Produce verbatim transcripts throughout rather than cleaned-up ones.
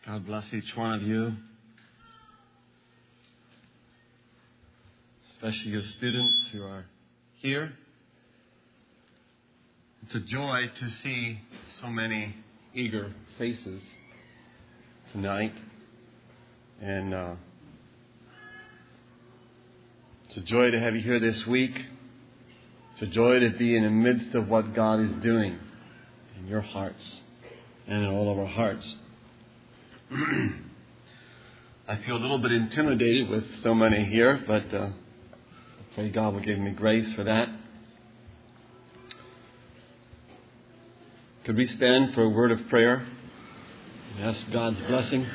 God bless each one of you, especially your students who are here. It's a joy to see so many eager faces tonight. And uh, it's a joy to have you here this week. It's a joy to be in the midst of what God is doing in your hearts and in all of our hearts. I feel a little bit intimidated with so many here, but uh, I pray God will give me grace for that. Could we stand for a word of prayer and ask God's blessing?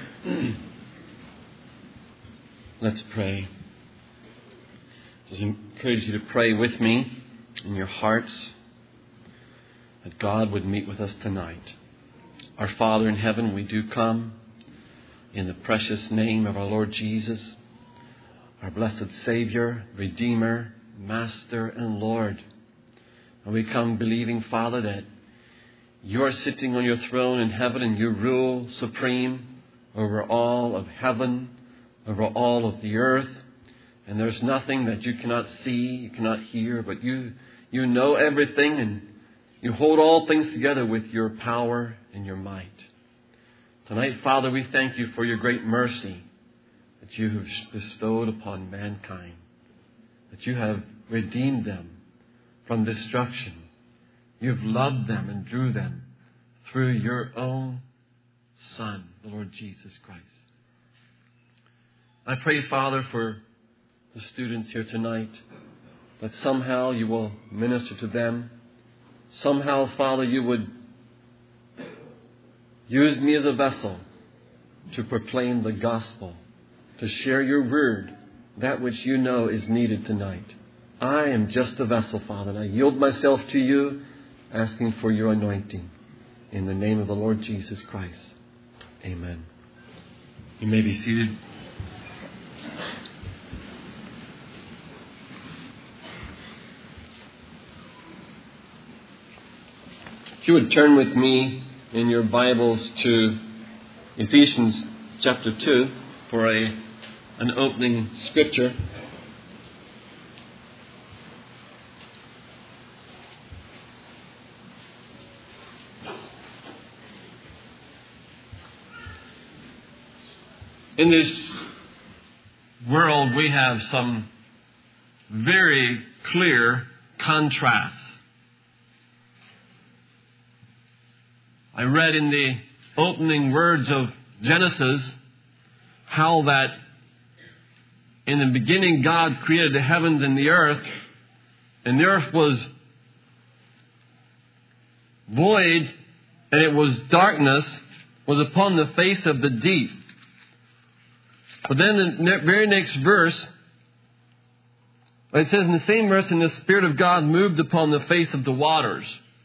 Let's pray. I just encourage you to pray with me in your hearts that God would meet with us tonight. Our Father in heaven, we do come in the precious name of our Lord Jesus, our blessed Savior, Redeemer, Master, and Lord. And we come believing, Father, that you are sitting on your throne in heaven and you rule supreme over all of heaven, over all of the earth. And there's nothing that you cannot see, you cannot hear, but you, you know everything, and you hold all things together with your power and your might. Tonight, Father, we thank you for your great mercy that you have bestowed upon mankind, that you have redeemed them from destruction. You've loved them and drew them through your own Son, the Lord Jesus Christ. I pray, Father, for the students here tonight, that somehow you will minister to them. Somehow, Father, you would use me as a vessel to proclaim the gospel, to share your word, that which you know is needed tonight. I am just a vessel, Father, and I yield myself to you, asking for your anointing. In the name of the Lord Jesus Christ. Amen. You may be seated. If you would turn with me in your Bibles to Ephesians chapter two for a an opening scripture. In this world, we have some very clear contrasts. I read in the opening words of Genesis how that in the beginning God created the heavens and the earth, and the earth was void, and it was darkness was upon the face of the deep. But then the very next verse, it says in the same verse, and the Spirit of God moved upon the face of the waters.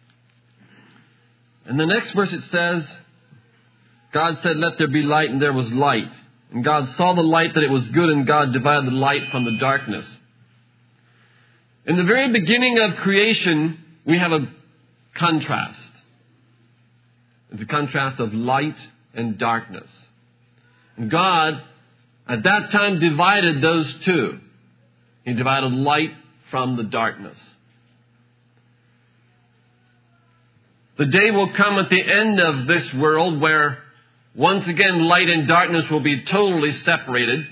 And the next verse it says, God said, let there be light, and there was light. And God saw the light that it was good, and God divided the light from the darkness. In the very beginning of creation, we have a contrast. It's a contrast of light and darkness. And God, at that time, divided those two. He divided light from the darkness. The day will come at the end of this world where once again light and darkness will be totally separated.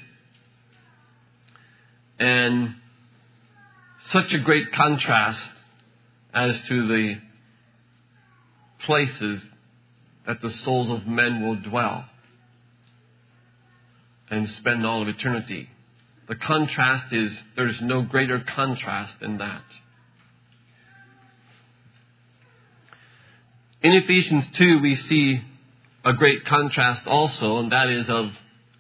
And such a great contrast as to the places that the souls of men will dwell and spend all of eternity. The contrast is, there's no greater contrast than that. In Ephesians two, we see a great contrast also, and that is of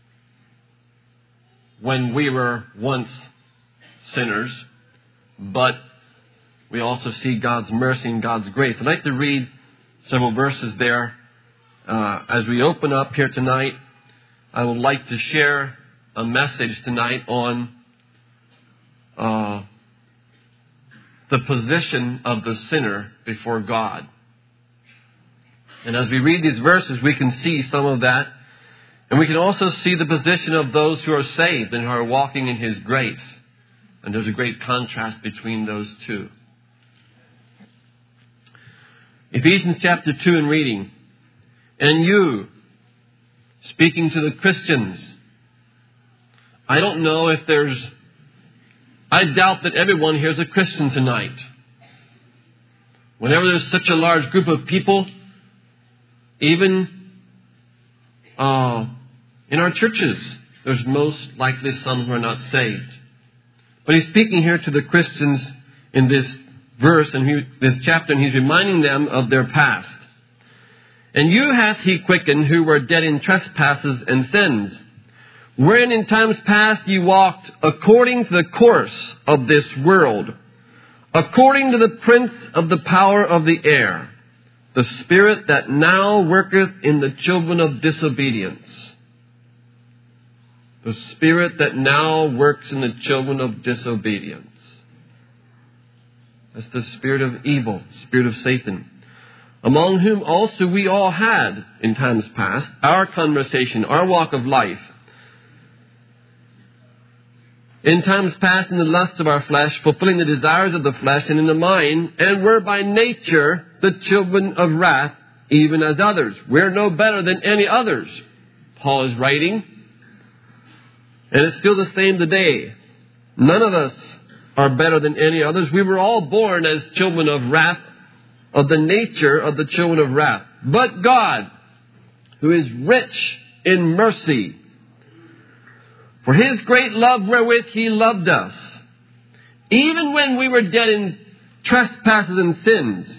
when we were once sinners, but we also see God's mercy and God's grace. I'd like to read several verses there. Uh, as we open up here tonight, I would like to share a message tonight on uh, the position of the sinner before God. And as we read these verses, we can see some of that And we can also see the position of those who are saved and who are walking in His grace. And there's a great contrast between those two. Ephesians chapter two in reading. And you, speaking to the Christians, I don't know if there's, I doubt that everyone here is a Christian tonight. Whenever there's such a large group of people, even uh, in our churches, there's most likely some who are not saved. But he's speaking here to the Christians in this verse and he, this chapter, and he's reminding them of their past. And you hath He quickened who were dead in trespasses and sins, wherein in times past ye walked according to the course of this world, according to the prince of the power of the air, the spirit that now worketh in the children of disobedience. The spirit that now works in the children of disobedience. That's the spirit of evil, spirit of Satan. Among whom also we all had, in times past, our conversation, our walk of life. In times past in the lusts of our flesh, fulfilling the desires of the flesh and in the mind, and were by nature the children of wrath, even as others. We're no better than any others, Paul is writing. And it's still the same today. None of us are better than any others. We were all born as children of wrath, of the nature of the children of wrath. But God, who is rich in mercy, for His great love wherewith He loved us, even when we were dead in trespasses and sins,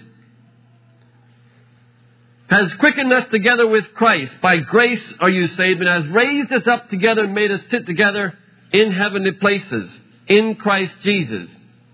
has quickened us together with Christ. By grace are you saved, and has raised us up together and made us sit together in heavenly places, in Christ Jesus.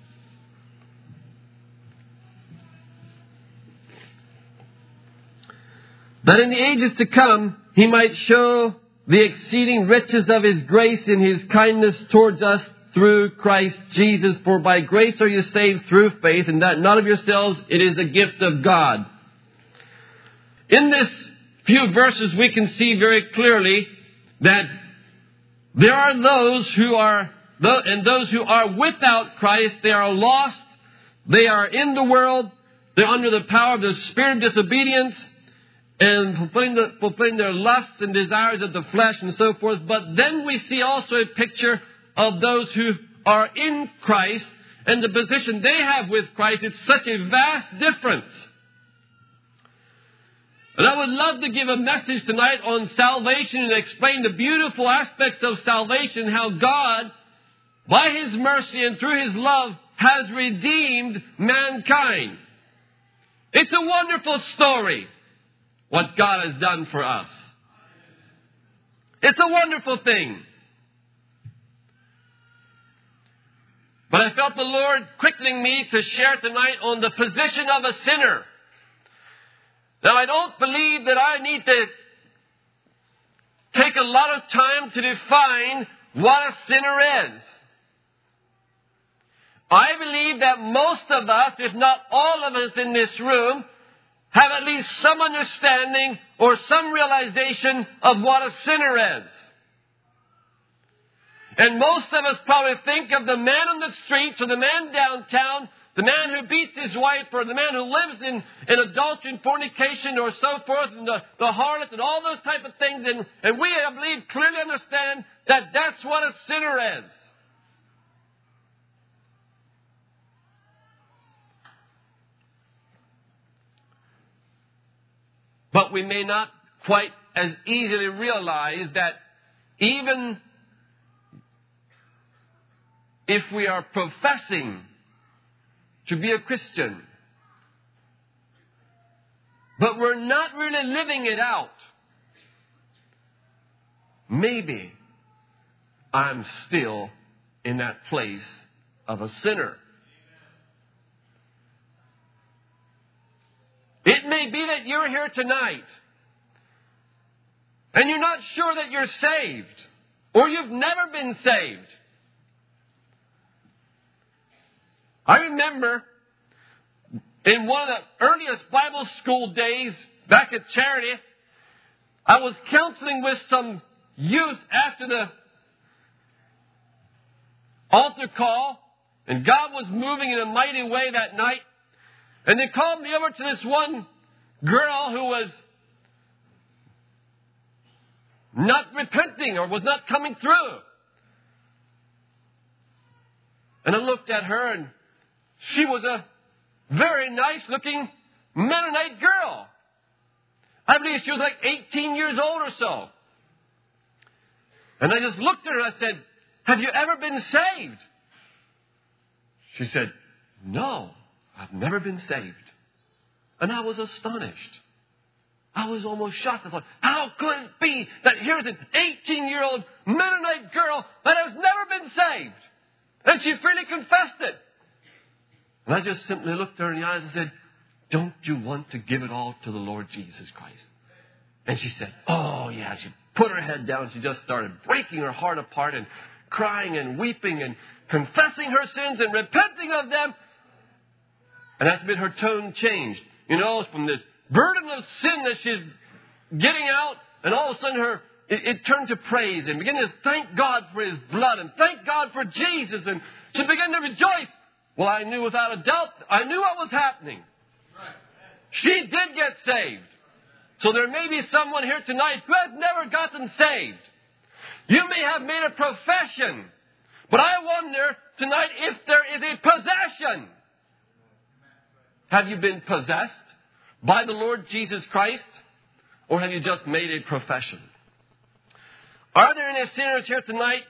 That in the ages to come He might show the exceeding riches of His grace in His kindness towards us through Christ Jesus. For by grace are you saved through faith, and that not of yourselves, it is the gift of God. In this few verses we can see very clearly that there are those who are, and those who are without Christ, they are lost, they are in the world, they're under the power of the spirit of disobedience, and fulfilling, the, fulfilling their lusts and desires of the flesh and so forth. But then we see also a picture of those who are in Christ and the position they have with Christ. It's such a vast difference. And I would love to give a message tonight on salvation and explain the beautiful aspects of salvation, how God, by His mercy and through His love, has redeemed mankind. It's a wonderful story, what God has done for us. It's a wonderful thing. But I felt the Lord quickening me to share tonight on the position of a sinner. Now, I don't believe that I need to take a lot of time to define what a sinner is. I believe that most of us, if not all of us in this room, have at least some understanding or some realization of what a sinner is. And most of us probably think of the man on the streets or the man downtown, the man who beats his wife, or the man who lives in, in adultery and fornication or so forth, and the, the harlot and all those type of things. And, and we, I believe, clearly understand that that's what a sinner is. But we may not quite as easily realize that even if we are professing to be a Christian, but we're not really living it out, maybe I'm still in that place of a sinner. It may be that you're here tonight and you're not sure that you're saved, or you've never been saved. I remember in one of the earliest Bible school days back at Charity, I was counseling with some youth after the altar call, and God was moving in a mighty way that night. And they called me over to this one girl who was not repenting or was not coming through. And I looked at her, and she was a very nice looking Mennonite girl. I believe she was like eighteen years old or so. And I just looked at her and I said, "Have you ever been saved?" She said, "No, I've never been saved." And I was astonished. I was almost shocked. I thought, how could it be that here's an eighteen-year-old Mennonite girl that has never been saved? And she freely confessed it. And I just simply looked her in the eyes and said, "Don't you want to give it all to the Lord Jesus Christ?" And she said, "Oh, yeah." She put her head down. She just started breaking her heart apart and crying and weeping and confessing her sins and repenting of them. And that's been her tone changed. You know, from this burden of sin that she's getting out, and all of a sudden her it, it turned to praise and began to thank God for His blood and thank God for Jesus. And she began to rejoice. Well, I knew without a doubt, I knew what was happening. She did get saved. So there may be someone here tonight who has never gotten saved. You may have made a profession, but I wonder tonight if there is a possession. Have you been possessed by the Lord Jesus Christ, or have you just made a profession? Are there any sinners here tonight?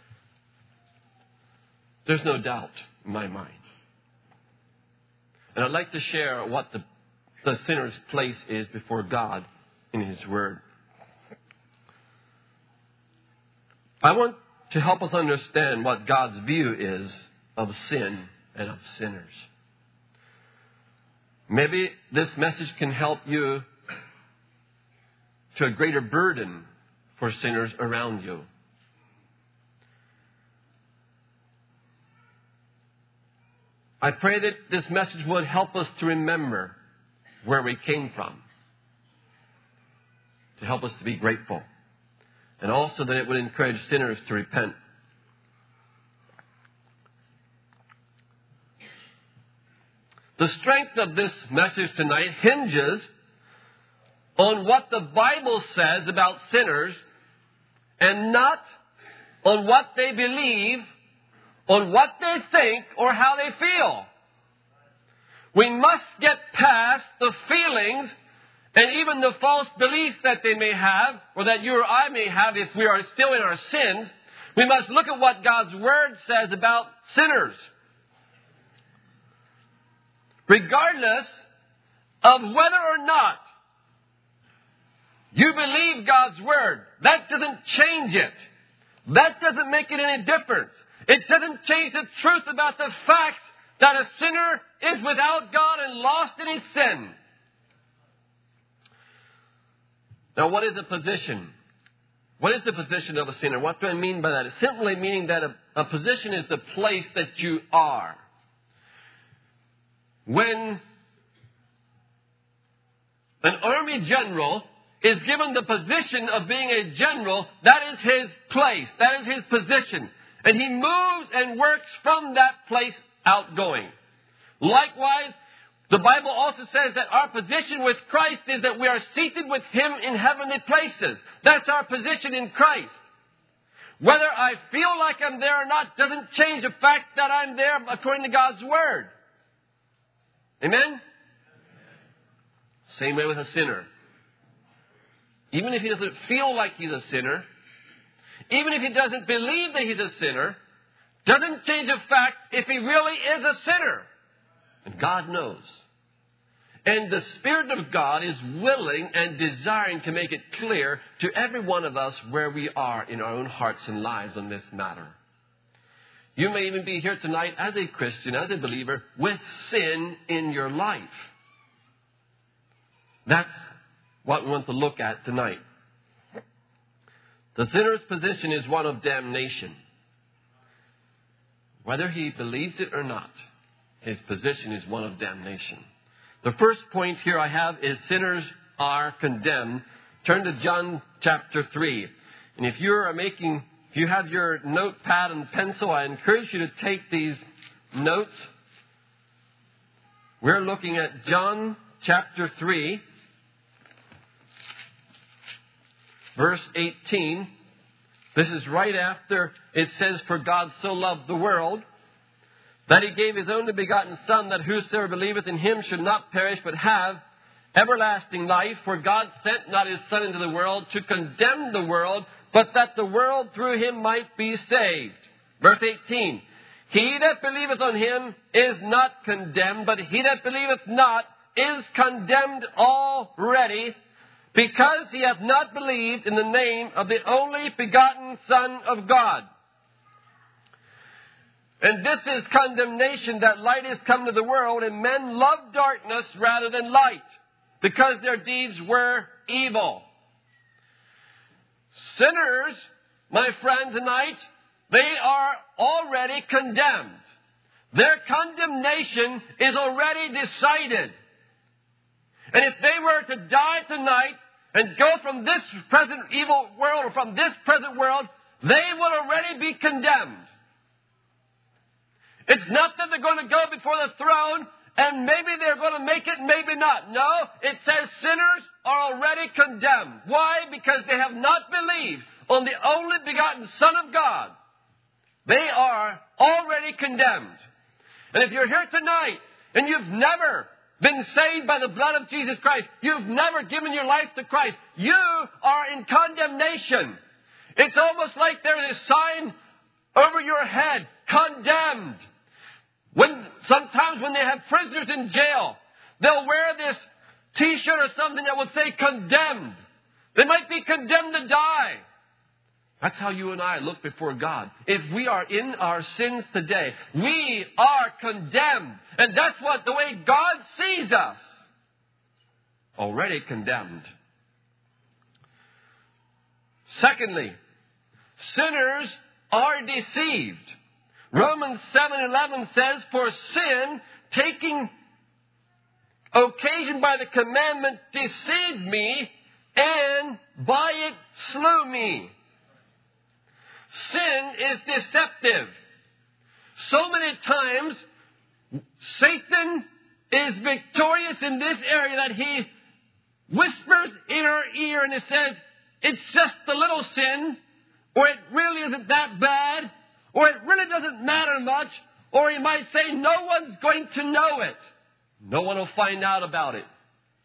There's no doubt in my mind. And I'd like to share what the, the sinner's place is before God in His Word. I want to help us understand what God's view is of sin and of sinners. Maybe this message can help you to a greater burden for sinners around you. I pray that this message would help us to remember where we came from, to help us to be grateful, and also that it would encourage sinners to repent. The strength of this message tonight hinges on what the Bible says about sinners and not on what they believe, on what they think, or how they feel. We must get past the feelings and even the false beliefs that they may have, or that you or I may have if we are still in our sins. We must look at what God's Word says about sinners. Regardless of whether or not you believe God's Word, that doesn't change it. That doesn't make it any difference. It doesn't change the truth about the fact that a sinner is without God and lost in his sin. Now, what is a position? What is the position of a sinner? What do I mean by that? It's simply meaning that a, a position is the place that you are. When an army general is given the position of being a general, that is his place. That is his position. And he moves and works from that place outgoing. Likewise, the Bible also says that our position with Christ is that we are seated with Him in heavenly places. That's our position in Christ. Whether I feel like I'm there or not doesn't change the fact that I'm there according to God's Word. Amen? Same way with a sinner. Even if he doesn't feel like he's a sinner, even if he doesn't believe that he's a sinner, doesn't change the fact if he really is a sinner. And God knows. And the Spirit of God is willing and desiring to make it clear to every one of us where we are in our own hearts and lives on this matter. You may even be here tonight as a Christian, as a believer, with sin in your life. That's what we want to look at tonight. The sinner's position is one of damnation. Whether he believes it or not, his position is one of damnation. The first point here I have is sinners are condemned. Turn to John chapter three. And if you're making, if you have your notepad and pencil, I encourage you to take these notes. We're looking at John chapter three, verse eighteen. This is right after it says, "For God so loved the world, that He gave His only begotten Son, that whosoever believeth in Him should not perish, but have everlasting life. For God sent not His Son into the world to condemn the world, but that the world through Him might be saved." Verse eighteen. "He that believeth on Him is not condemned, but he that believeth not is condemned already, because he hath not believed in the name of the only begotten Son of God. And this is condemnation, that light is come to the world, and men love darkness rather than light, because their deeds were evil." Sinners, my friend, tonight, they are already condemned. Their condemnation is already decided. And if they were to die tonight and go from this present evil world, or from this present world, they would already be condemned. It's not that they're going to go before the throne and maybe they're going to make it, maybe not. No, it says sinners are already condemned. Why? Because they have not believed on the only begotten Son of God. They are already condemned. And if you're here tonight and you've never been saved by the blood of Jesus Christ, you've never given your life to Christ, you are in condemnation. It's almost like there is a sign over your head, condemned. When sometimes when they have prisoners in jail, they'll wear this T-shirt or something that will say condemned. They might be condemned to die. That's how you and I look before God. If we are in our sins today, we are condemned. And that's what the way God sees us. Already condemned. Secondly, sinners are deceived. Romans seven eleven says, "For sin, taking occasion by the commandment, deceived me, and by it slew me." Sin is deceptive. So many times, Satan is victorious in this area that he whispers in our ear and it says, it's just a little sin, or it really isn't that bad, or it really doesn't matter much, or he might say, no one's going to know it. No one will find out about it.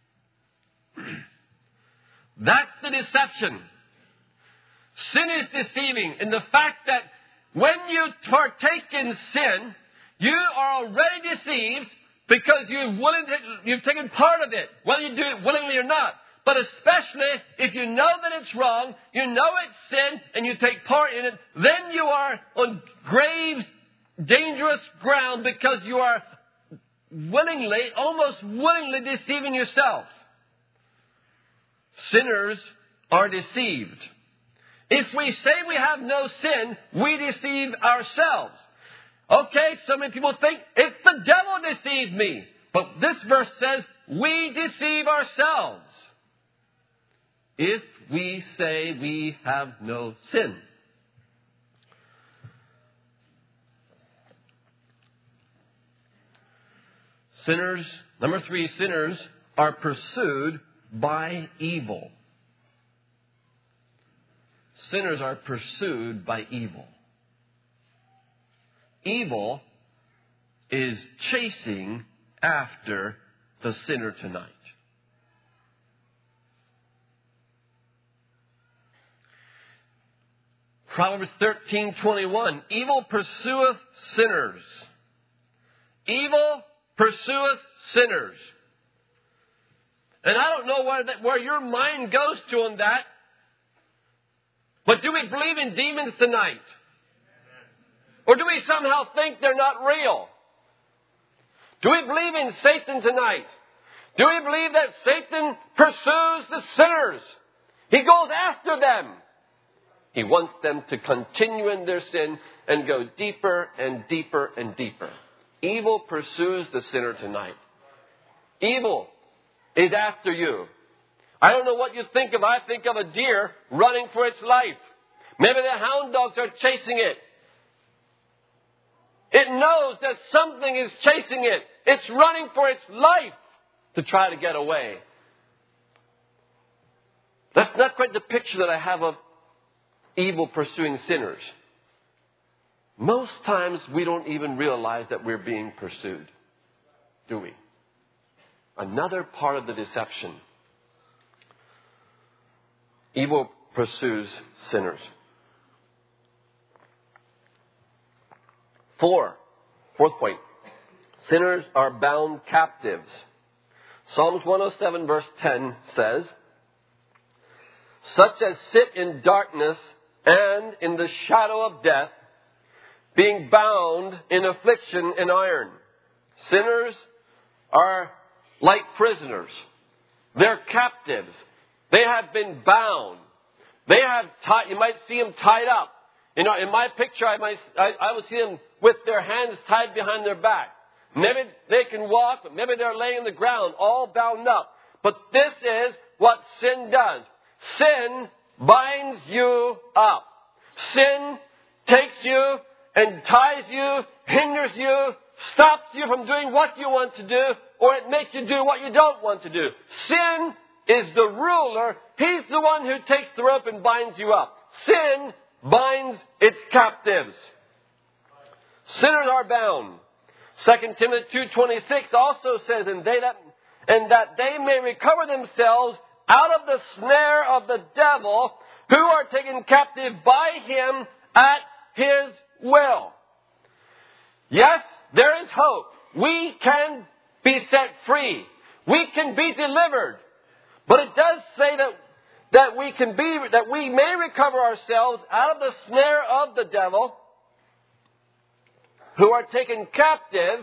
That's the deception. Sin is deceiving in the fact that when you partake in sin, you are already deceived because you've, willing to, you've taken part of it, whether you do it willingly or not. But especially if you know that it's wrong, you know it's sin, and you take part in it, then you are on grave, dangerous ground because you are willingly, almost willingly deceiving yourself. Sinners are deceived. If we say we have no sin, we deceive ourselves. Okay, so many people think it's the devil deceived me. But this verse says we deceive ourselves if we say we have no sin. Sinners, number three, sinners are pursued by evil. Sinners are pursued by evil. Evil is chasing after the sinner tonight. Proverbs thirteen twenty-one, evil pursueth sinners. Evil pursueth sinners. And I don't know where, that, where your mind goes to on that. But do we believe in demons tonight? Or do we somehow think they're not real? Do we believe in Satan tonight? Do we believe that Satan pursues the sinners? He goes after them. He wants them to continue in their sin and go deeper and deeper and deeper. Evil pursues the sinner tonight. Evil is after you. I don't know what you think of. I think of a deer running for its life. Maybe the hound dogs are chasing it. It knows that something is chasing it. It's running for its life to try to get away. That's not quite the picture that I have of evil pursuing sinners. Most times we don't even realize that we're being pursued, do we? Another part of the deception. Evil pursues sinners. Four. Fourth point. Sinners are bound captives. Psalms one oh seven verse ten says, such as sit in darkness and in the shadow of death, being bound in affliction and iron. Sinners are like prisoners. They're captives. They have been bound. They have tied, you might see them tied up. You know, in my picture, I might, I, I would see them with their hands tied behind their back. Maybe they can walk, but maybe they're laying on the ground, all bound up. But this is what sin does. Sin binds you up. Sin takes you and ties you, hinders you, stops you from doing what you want to do, or it makes you do what you don't want to do. Sin is the ruler. He's the one who takes the rope and binds you up. Sin binds its captives. Sinners are bound. Second Timothy two twenty-six also says, and they that and that they may recover themselves out of the snare of the devil, who are taken captive by him at his will. Yes, there is hope. We can be set free. We can be delivered. But it does say that that we can be that we may recover ourselves out of the snare of the devil, who are taken captive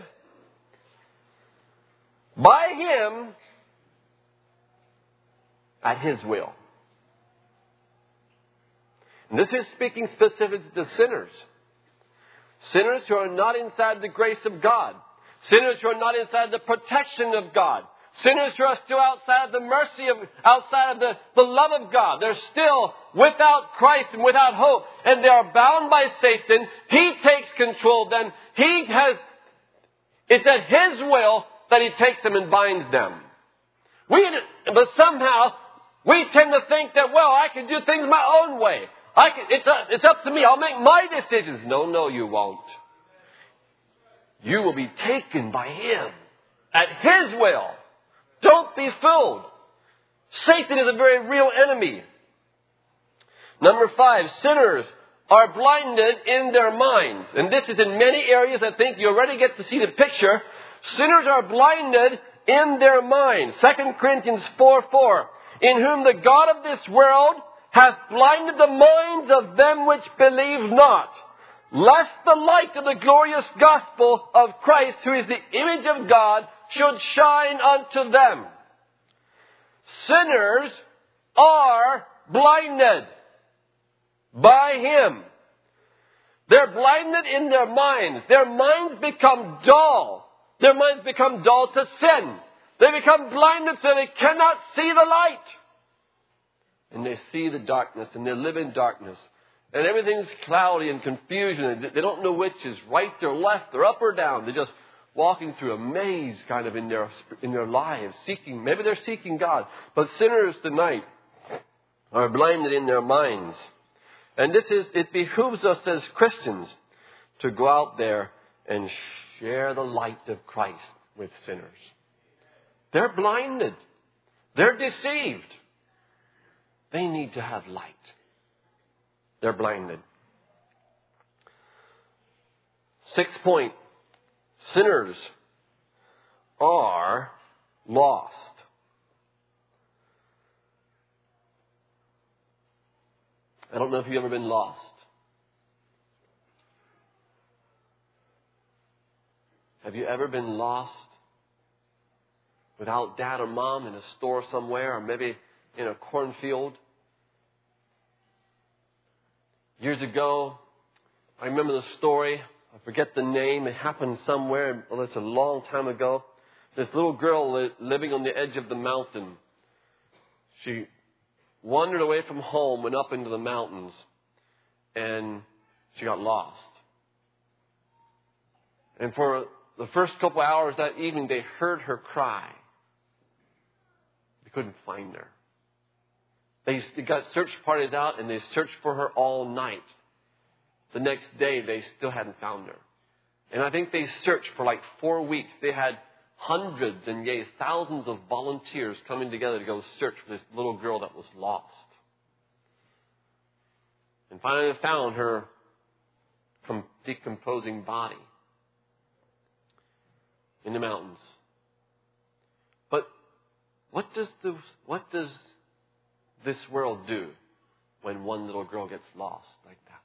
by him at his will. And this is speaking specifically to sinners. Sinners who are not inside the grace of God. Sinners who are not inside the protection of God. Sinners who are still outside of the mercy of, outside of the, the love of God. They're still without Christ and without hope. And they are bound by Satan. He takes control of them. He has, it's at his will that he takes them and binds them. We, but somehow, we tend to think that, well, I can do things my own way. I can, it's, up, it's up to me. I'll make my decisions. No, no, you won't. You will be taken by him at his will. Don't be fooled. Satan is a very real enemy. Number five, sinners are blinded in their minds. And this is in many areas. I think you already get to see the picture. Sinners are blinded in their minds. Second Corinthians four four. In whom the God of this world hath blinded the minds of them which believe not, lest the light of the glorious gospel of Christ, who is the image of God, should shine unto them. Sinners are blinded by him. They're blinded in their minds. Their minds become dull. Their minds become dull to sin. They become blinded so they cannot see the light. And they see the darkness and they live in darkness. And everything's cloudy and confusion. They don't know which is right or left or up or down. They're just walking through a maze kind of in their in their lives, seeking. Maybe they're seeking God. But sinners tonight are blinded in their minds. And this is, it behooves us as Christians to go out there and share the light of Christ with sinners. They're blinded. They're deceived. They need to have light. They're blinded. Sixth point. Sinners are lost. I don't know if you've ever been lost. Have you ever been lost without dad or mom in a store somewhere, or maybe in a cornfield? Years ago, I remember the story. I forget the name. It happened somewhere. Well, it's a long time ago. This little girl li- living on the edge of the mountain. She wandered away from home, went up into the mountains. and she got lost. And for the first couple hours that evening, they heard her cry. They couldn't find her. They got search parties out, and they searched for her all night. The next day, they still hadn't found her. And I think they searched for like four weeks. They had hundreds and yea, thousands of volunteers coming together to go search for this little girl that was lost. And finally they found her decomposing body in the mountains. But what does the what does this world do when one little girl gets lost like that?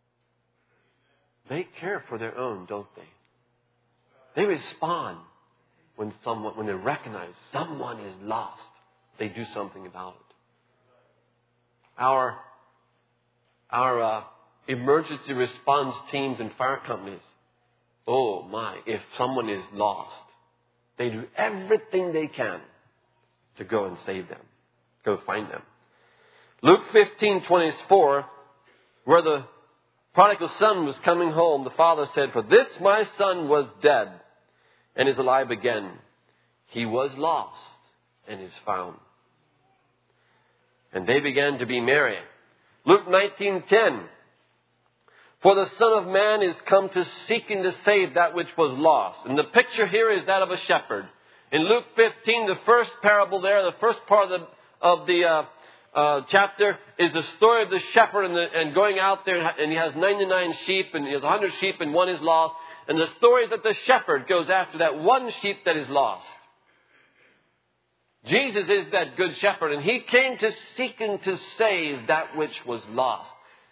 They care for their own, don't they? They respond when someone when they recognize someone is lost. They do something about it. Our our uh, emergency response teams and fire companies, oh my, if someone is lost, they do everything they can to go and save them, go find them. Luke fifteen twenty-four, where the prodigal son was coming home, the father said, "For this my son was dead and is alive again. He was lost and is found." And they began to be merry. Luke nineteen ten, "For the Son of Man is come to seek and to save that which was lost." And the picture here is that of a shepherd. In Luke fifteen, the first parable there, the first part of the, of the uh, uh, chapter is the story of the shepherd and, the, and going out there, and he has ninety-nine sheep, and he has one hundred sheep, and one is lost. And the story is that the shepherd goes after that one sheep that is lost. Jesus is that good shepherd, and he came to seek and to save that which was lost.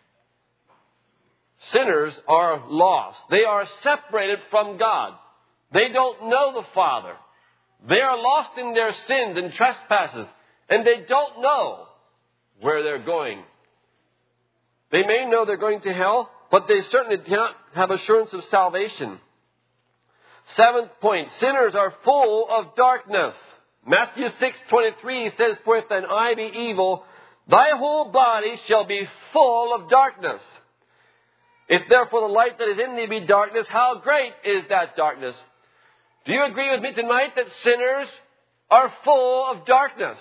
Sinners are lost. They are separated from God. They don't know the Father. They are lost in their sins and trespasses, and they don't know where they're going. They may know they're going to hell, but they certainly cannot have assurance of salvation. Seventh point, sinners are full of darkness. Matthew six twenty-three says, "For if thine eye be evil, thy whole body shall be full of darkness. If therefore the light that is in thee be darkness, how great is that darkness?" Do you agree with me tonight that sinners are full of darkness?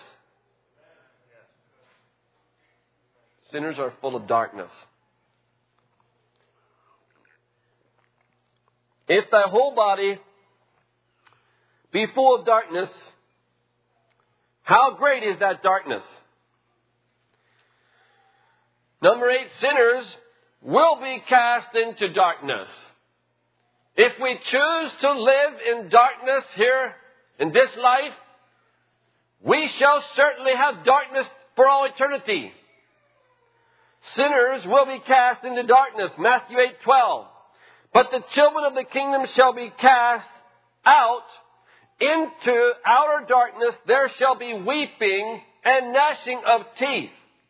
Sinners are full of darkness. If thy whole body be full of darkness, how great is that darkness? Number eight, sinners will be cast into darkness. If we choose to live in darkness here in this life, we shall certainly have darkness for all eternity. Sinners will be cast into darkness. Matthew eight twelve. "But the children of the kingdom shall be cast out into outer darkness. There shall be weeping and gnashing of teeth."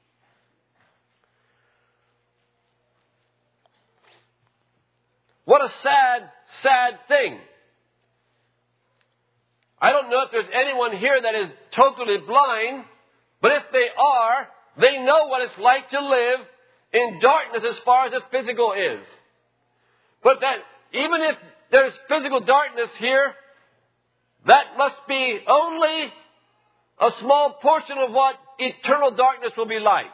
What a sad, sad thing. I don't know if there's anyone here that is totally blind, but if they are, they know what it's like to live in darkness as far as the physical is. But that even if there's physical darkness here, that must be only a small portion of what eternal darkness will be like.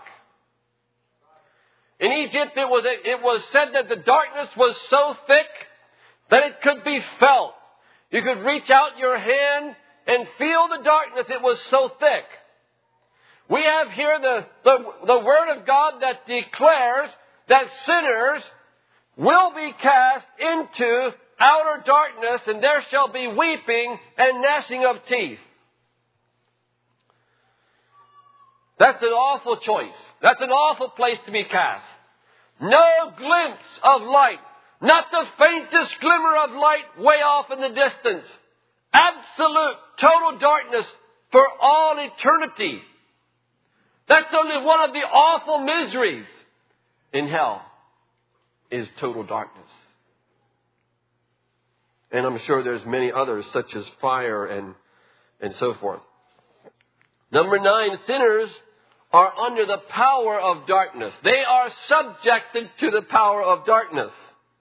In Egypt, it was, it was said that the darkness was so thick that it could be felt. You could reach out your hand and feel the darkness. It was so thick. We have here the, the, the Word of God that declares that sinners will be cast into outer darkness, and there shall be weeping and gnashing of teeth. That's an awful choice. That's an awful place to be cast. No glimpse of light. Not the faintest glimmer of light way off in the distance. Absolute, total darkness for all eternity. That's only one of the awful miseries in hell, is total darkness. And I'm sure there's many others, such as fire and, and so forth. Number nine, sinners are under the power of darkness. They are subjected to the power of darkness.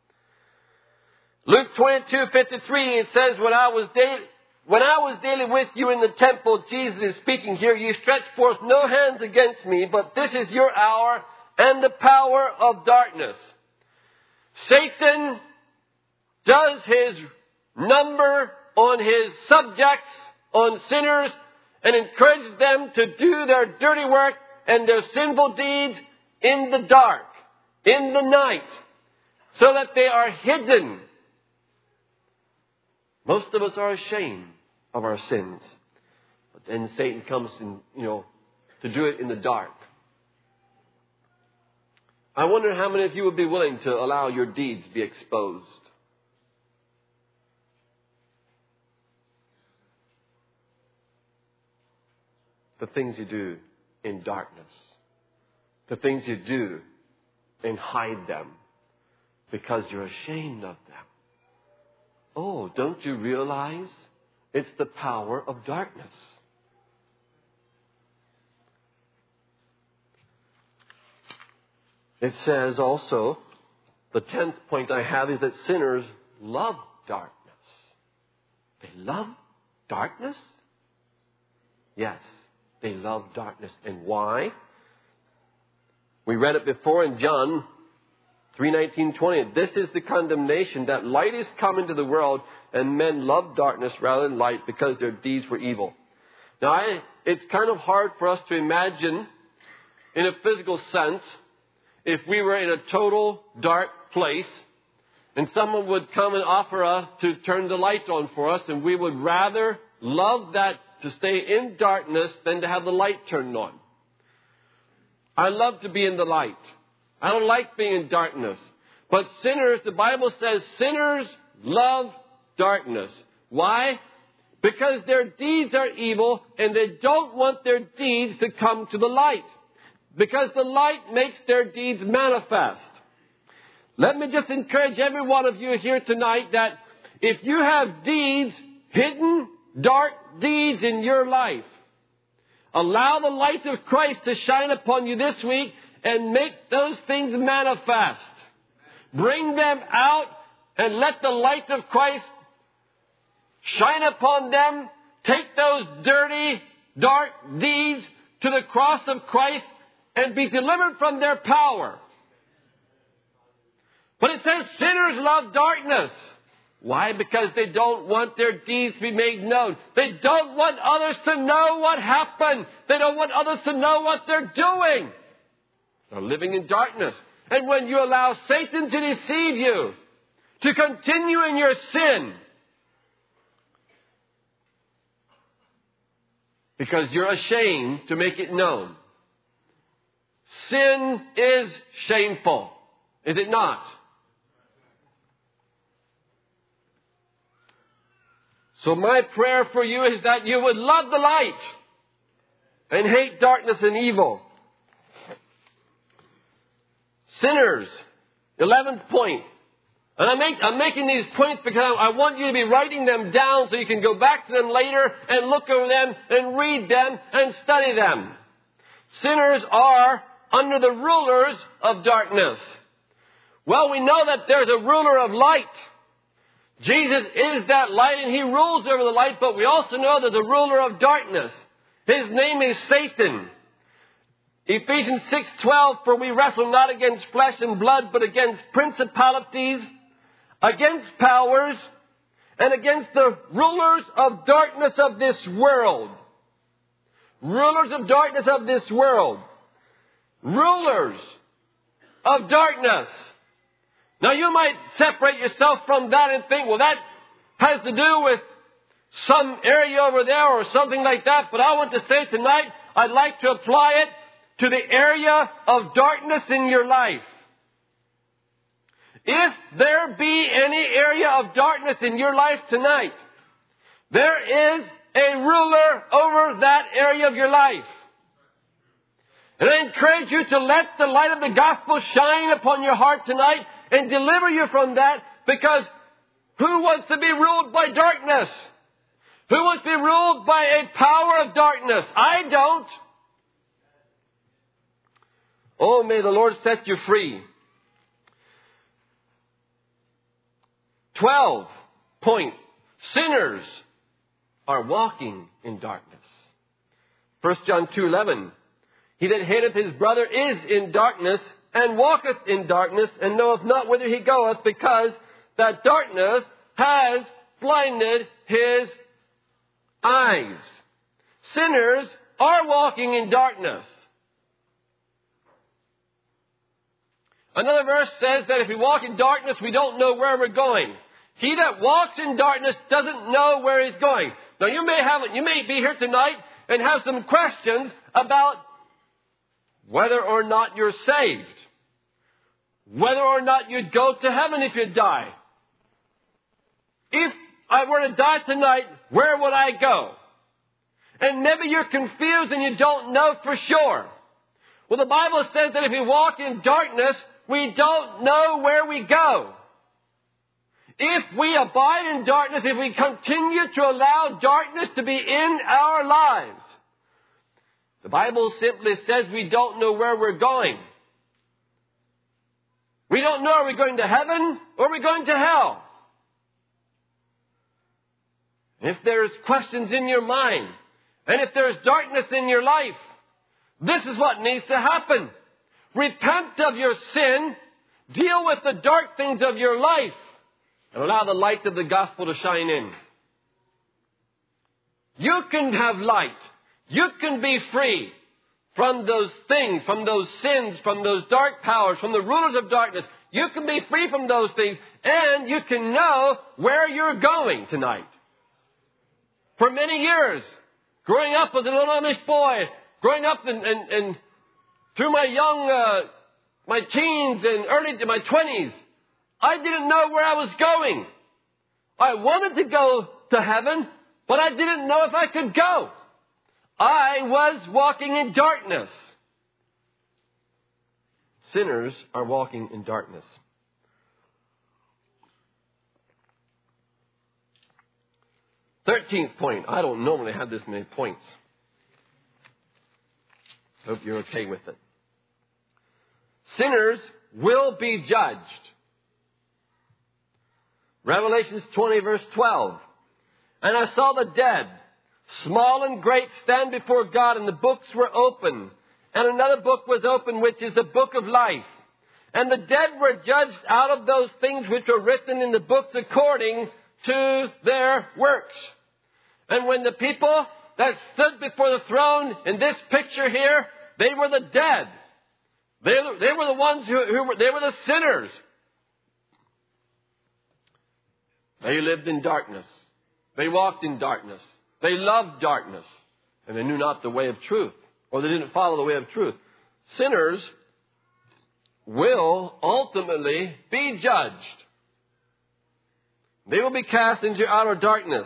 Luke twenty-two fifty-three, it says, when I was daily, when I was daily with you in the temple, Jesus is speaking here, you stretched forth no hands against me, but this is your hour and the power of darkness. Satan does his number on his subjects, on sinners, and encourages them to do their dirty work and their sinful deeds in the dark, in the night, so that they are hidden. Most of us are ashamed of our sins. But then Satan comes in, you know, to do it in the dark. I wonder how many of you would be willing to allow your deeds to be exposed. The things you do in darkness. The things you do and hide them because you're ashamed of them. Oh, don't you realize it's the power of darkness? It says also, the tenth point I have is that sinners love darkness. They love darkness? Yes, they love darkness. And why? We read it before in John three nineteen twenty. This is the condemnation, that light is come into the world, and men love darkness rather than light because their deeds were evil. Now, I, it's kind of hard for us to imagine in a physical sense if we were in a total dark place and someone would come and offer us to turn the light on for us, and we would rather love that to stay in darkness than to have the light turned on. I love to be in the light. I don't like being in darkness. But sinners, the Bible says, sinners love darkness. Why? Because their deeds are evil and they don't want their deeds to come to the light. Because the light makes their deeds manifest. Let me just encourage every one of you here tonight that if you have deeds, hidden, dark deeds in your life, allow the light of Christ to shine upon you this week and make those things manifest. Bring them out and let the light of Christ shine upon them. Take those dirty, dark deeds to the cross of Christ and be delivered from their power. But it says sinners love darkness. Why? Because they don't want their deeds to be made known. They don't want others to know what happened. They don't want others to know what they're doing. They're living in darkness. And when you allow Satan to deceive you, to continue in your sin, because you're ashamed to make it known. Sin is shameful, is it not? So my prayer for you is that you would love the light and hate darkness and evil. Sinners, eleventh point. And I make, I'm making these points because I want you to be writing them down so you can go back to them later and look over them and read them and study them. Sinners are under the rulers of darkness. Well, we know that there's a ruler of light. Jesus is that light and He rules over the light, but we also know there's a ruler of darkness. His name is Satan. Ephesians six twelve, for we wrestle not against flesh and blood, but against principalities, against powers, and against the rulers of darkness of this world. Rulers of darkness of this world. Rulers of darkness. Now you might separate yourself from that and think, well, that has to do with some area over there or something like that. But I want to say tonight, I'd like to apply it to the area of darkness in your life. If there be any area of darkness in your life tonight, there is a ruler over that area of your life. And I encourage you to let the light of the gospel shine upon your heart tonight and deliver you from that, because who wants to be ruled by darkness? Who wants to be ruled by a power of darkness? I don't. Oh, may the Lord set you free. Twelve point. Sinners are walking in darkness. First John two eleven. He that hateth his brother is in darkness, and walketh in darkness, and knoweth not whither he goeth, because that darkness has blinded his eyes. Sinners are walking in darkness. Another verse says that if we walk in darkness, we don't know where we're going. He that walks in darkness doesn't know where he's going. Now you may have, you may be here tonight and have some questions about whether or not you're saved. Whether or not you'd go to heaven if you die. If I were to die tonight, where would I go? And maybe you're confused and you don't know for sure. Well, the Bible says that if we walk in darkness, we don't know where we go. If we abide in darkness, if we continue to allow darkness to be in our lives, the Bible simply says we don't know where we're going. We don't know, are we going to heaven or are we going to hell? If there's questions in your mind, and if there's darkness in your life, this is what needs to happen. Repent of your sin, deal with the dark things of your life, and allow the light of the gospel to shine in. You can have light. You can be free from those things, from those sins, from those dark powers, from the rulers of darkness. You can be free from those things, and you can know where you're going tonight. For many years, growing up as a little Amish boy, growing up and, and, and through my young, uh, my teens and early to my twenties, I didn't know where I was going. I wanted to go to heaven, but I didn't know if I could go. I was walking in darkness. Sinners are walking in darkness. Thirteenth point. I don't normally have this many points. Hope you're okay with it. Sinners will be judged. Revelations twenty verse twelve. And I saw the dead, small and great, stand before God, and the books were open. And another book was open, which is the book of life. And the dead were judged out of those things which were written in the books according to their works. And when the people that stood before the throne in this picture here, they were the dead. They, they were the ones who, who were, they were the sinners. They lived in darkness. They walked in darkness. They loved darkness. And they knew not the way of truth. Or they didn't follow the way of truth. Sinners will ultimately be judged. They will be cast into outer darkness.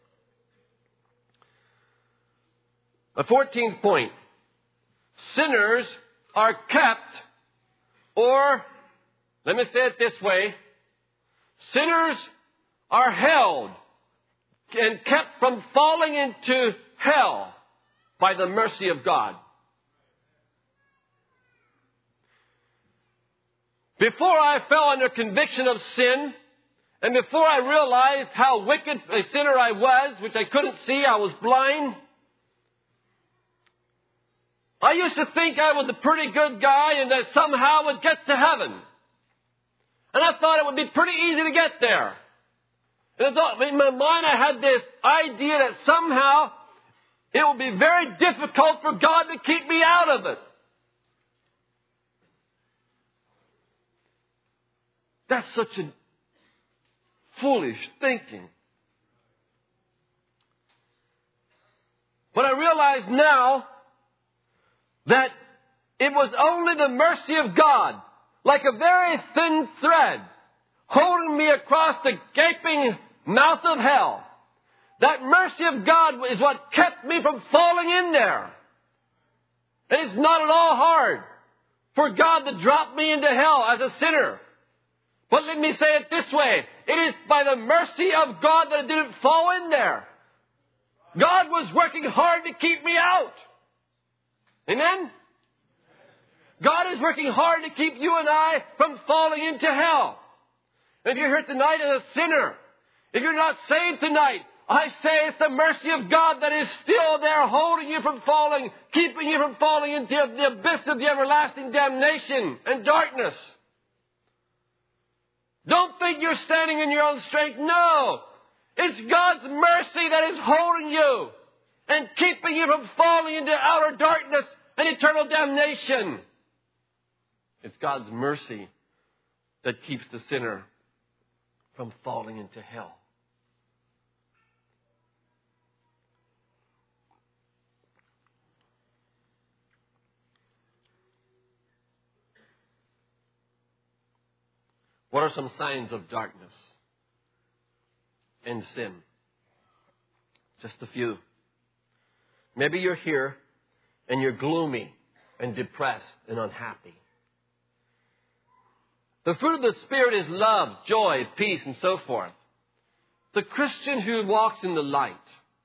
The fourteenth point. Sinners are kept, or, let me say it this way, sinners are held and kept from falling into hell by the mercy of God. Before I fell under conviction of sin, and before I realized how wicked a sinner I was, which I couldn't see, I was blind, I used to think I was a pretty good guy and that somehow I would get to heaven. And I thought it would be pretty easy to get there. And I thought, in my mind I had this idea that somehow it would be very difficult for God to keep me out of it. That's such a foolish thinking. But I realize now that it was only the mercy of God, like a very thin thread, holding me across the gaping mouth of hell. That mercy of God is what kept me from falling in there. And it's not at all hard for God to drop me into hell as a sinner. But let me say it this way. It is by the mercy of God that I didn't fall in there. God was working hard to keep me out. Amen? God is working hard to keep you and I from falling into hell. And if you're here tonight as a sinner, if you're not saved tonight, I say it's the mercy of God that is still there holding you from falling, keeping you from falling into the abyss of the everlasting damnation and darkness. Don't think you're standing in your own strength. No. It's God's mercy that is holding you and keeping you from falling into outer darkness and eternal damnation. It's God's mercy that keeps the sinner from falling into hell. What are some signs of darkness and sin? Just a few. Maybe you're here and you're gloomy and depressed and unhappy. The fruit of the Spirit is love, joy, peace, and so forth. The Christian who walks in the light,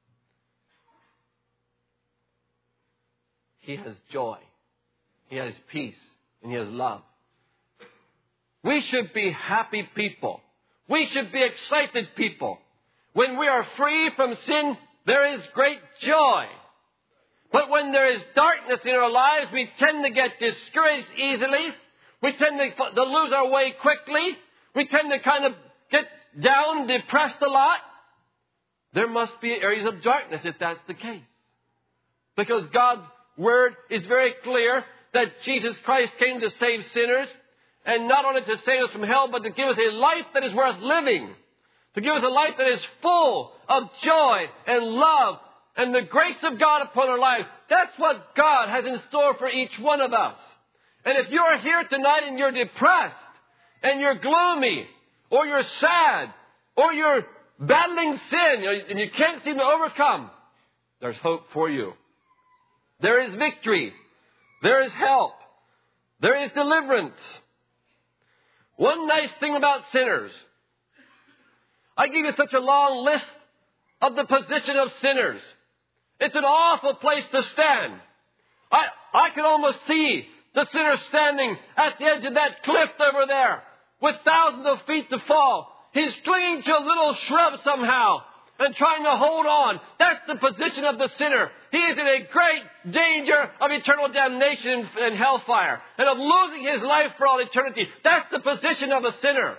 he has joy, he has peace, and he has love. We should be happy people. We should be excited people. When we are free from sin, there is great joy. But when there is darkness in our lives, we tend to get discouraged easily. We tend to, to lose our way quickly. We tend to kind of get down, depressed a lot. There must be areas of darkness if that's the case. Because God's Word is very clear that Jesus Christ came to save sinners. And not only to save us from hell, but to give us a life that is worth living. To give us a life that is full of joy and love and the grace of God upon our lives. That's what God has in store for each one of us. And if you're here tonight and you're depressed, and you're gloomy, or you're sad, or you're battling sin, and you can't seem to overcome, there's hope for you. There is victory. There is help. There is deliverance. One nice thing about sinners, I give you such a long list of the position of sinners. It's an awful place to stand. I, I can almost see the sinner standing at the edge of that cliff over there with thousands of feet to fall. He's clinging to a little shrub somehow and trying to hold on. That's the position of the sinner. He is in a great danger of eternal damnation and hellfire and of losing his life for all eternity. That's the position of a sinner.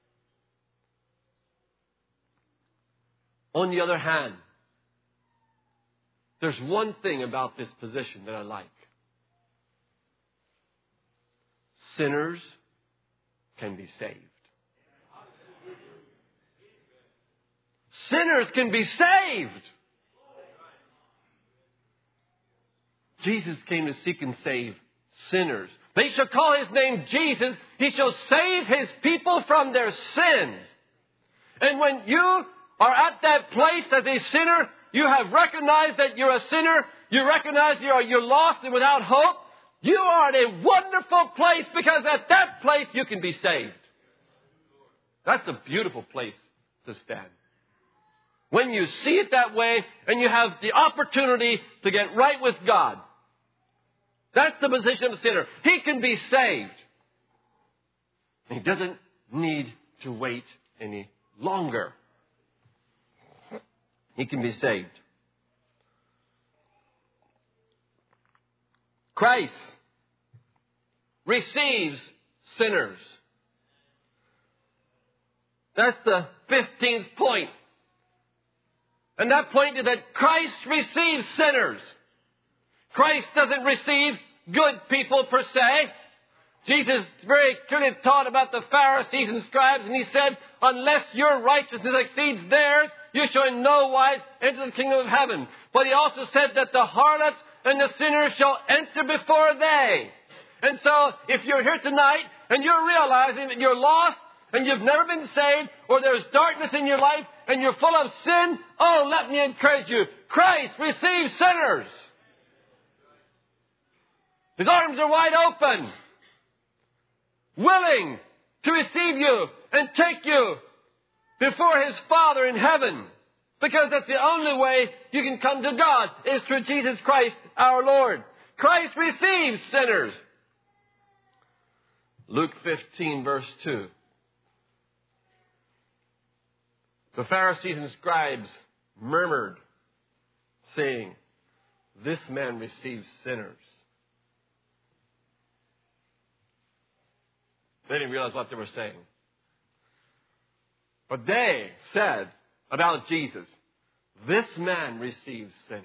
On the other hand, there's one thing about this position that I like. Sinners can be saved. Sinners can be saved. Jesus came to seek and save sinners. They shall call his name Jesus. He shall save his people from their sins. And when you are at that place as a sinner, you have recognized that you're a sinner. You recognize you're, you're lost and without hope. You are in a wonderful place because at that place you can be saved. That's a beautiful place to stand. When you see it that way and you have the opportunity to get right with God. That's the position of a sinner. He can be saved. He doesn't need to wait any longer. He can be saved. Christ receives sinners. That's the fifteenth point. And that point is that Christ receives sinners. Christ doesn't receive good people per se. Jesus very clearly taught about the Pharisees and scribes, and he said, unless your righteousness exceeds theirs, you shall in no wise enter the kingdom of heaven. But he also said that the harlots and the sinners shall enter before they. And so, if you're here tonight and you're realizing that you're lost and you've never been saved, or there's darkness in your life and you're full of sin, oh, let me encourage you. Christ receives sinners. His arms are wide open, willing to receive you and take you before his Father in heaven. Because that's the only way you can come to God, is through Jesus Christ our Lord. Christ receives sinners. Luke fifteen, verse two. The Pharisees and scribes murmured, saying, "This man receives sinners." They didn't realize what they were saying. But they said about Jesus, "This man receives sinners."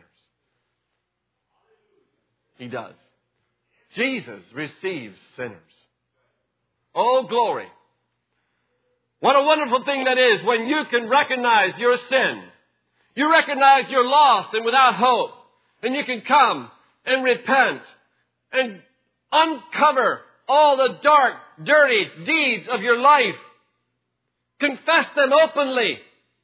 He does. Jesus receives sinners. Oh, glory. What a wonderful thing that is when you can recognize your sin. You recognize you're lost and without hope. And you can come and repent and uncover all the dark, dirty deeds of your life. Confess them openly.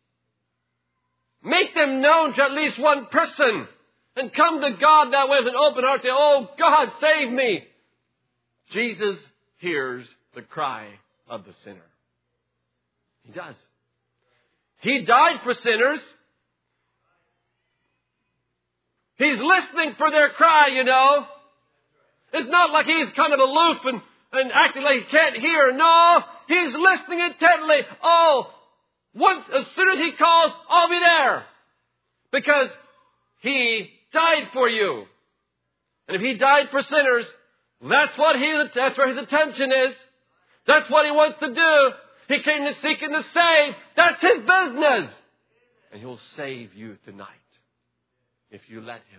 Make them known to at least one person. And come to God that way with an open heart. Say, "Oh, God, save me." Jesus hears the cry of the sinner. He does. He died for sinners. He's listening for their cry, you know. It's not like he's kind of aloof and, and acting like he can't hear. No, he's listening intently. Oh, once, as soon as he calls, I'll be there. Because he died for you. And if he died for sinners, that's what he, that's where his attention is. That's what he wants to do. He came to seek and to save. That's his business. And he'll save you tonight if you let him.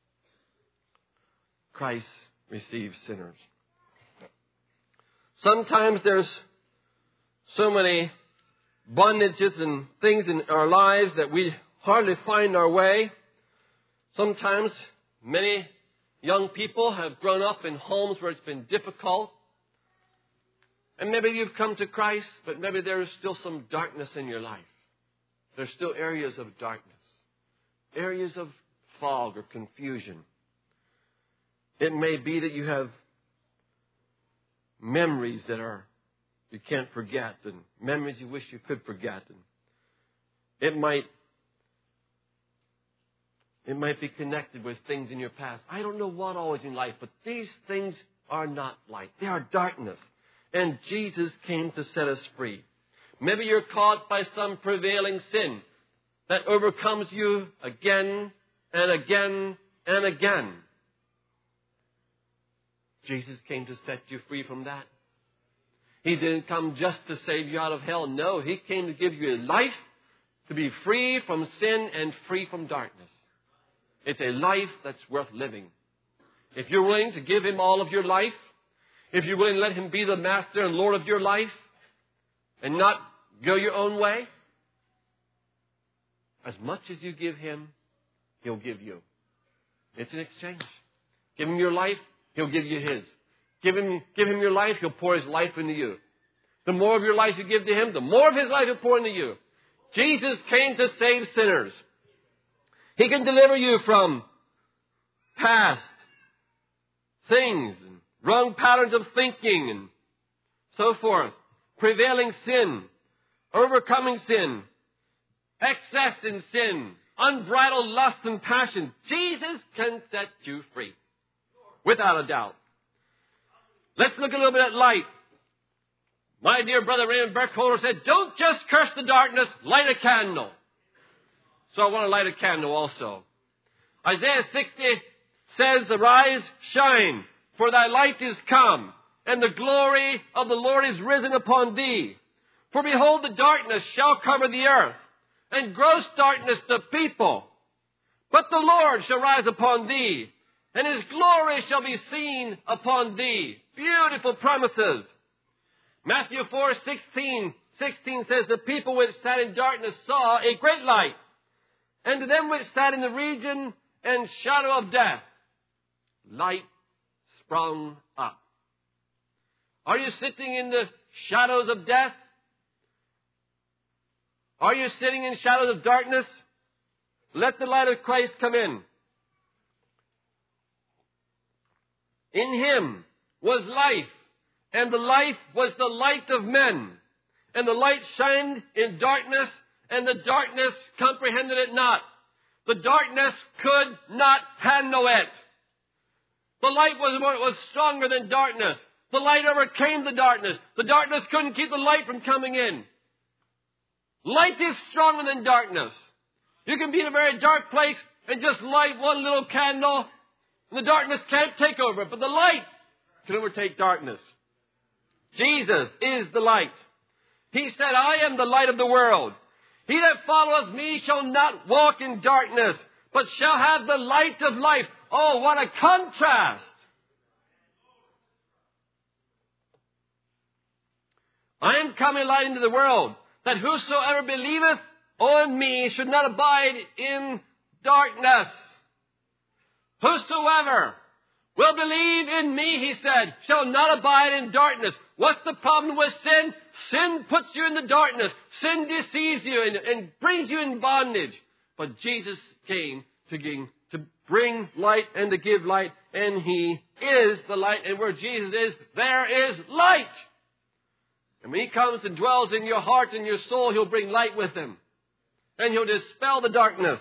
Christ receives sinners. Sometimes there's so many bondages and things in our lives that we hardly find our way. Sometimes many young people have grown up in homes where it's been difficult. And maybe you've come to Christ, but maybe there's still some darkness in your life. There's still areas of darkness, areas of fog or confusion. It may be that you have memories that are you can't forget, and memories you wish you could forget. And it might it might be connected with things in your past. I don't know what always in life, but these things are not light. They are darkness. And Jesus came to set us free. Maybe you're caught by some prevailing sin that overcomes you again and again and again. Jesus came to set you free from that. He didn't come just to save you out of hell. No, He came to give you a life to be free from sin and free from darkness. It's a life that's worth living. If you're willing to give Him all of your life, if you're willing to let Him be the master and Lord of your life and not go your own way, as much as you give Him, He'll give you. It's an exchange. Give Him your life, He'll give you His. Give Him, give Him your life, He'll pour His life into you. The more of your life you give to Him, the more of His life He'll pour into you. Jesus came to save sinners. He can deliver you from past things and wrong patterns of thinking and so forth. Prevailing sin, overcoming sin, excess in sin, unbridled lust and passions. Jesus can set you free. Without a doubt. Let's look a little bit at light. My dear brother Raymond Burkholder said, don't just curse the darkness, light a candle. So I want to light a candle also. Isaiah sixty says, arise, shine, for thy light is come, and the glory of the Lord is risen upon thee. For behold, the darkness shall cover the earth, and gross darkness the people. But the Lord shall rise upon thee, and His glory shall be seen upon thee. Beautiful promises. Matthew four sixteen, sixteen says, the people which sat in darkness saw a great light. And to them which sat in the region and shadow of death, light sprung up. Are you sitting in the shadows of death? Are you sitting in shadows of darkness? Let the light of Christ come in. In Him was life, and the life was the light of men. And the light shined in darkness, and the darkness comprehended it not. The darkness could not handle it. The light was, more, was stronger than darkness. The light overcame the darkness. The darkness couldn't keep the light from coming in. Light is stronger than darkness. You can be in a very dark place and just light one little candle, and the darkness can't take over it, but the light can overtake darkness. Jesus is the light. He said, I am the light of the world. He that followeth me shall not walk in darkness, but shall have the light of life. Oh, what a contrast! I am come a light into the world, that whosoever believeth on me should not abide in darkness. Whosoever will believe in me, he said, shall not abide in darkness. What's the problem with sin? Sin puts you in the darkness. Sin deceives you and, and brings you in bondage. But Jesus came to, gain, to bring light and to give light, and He is the light. And where Jesus is, there is light. And when He comes and dwells in your heart and your soul, He'll bring light with Him. And He'll dispel the darkness.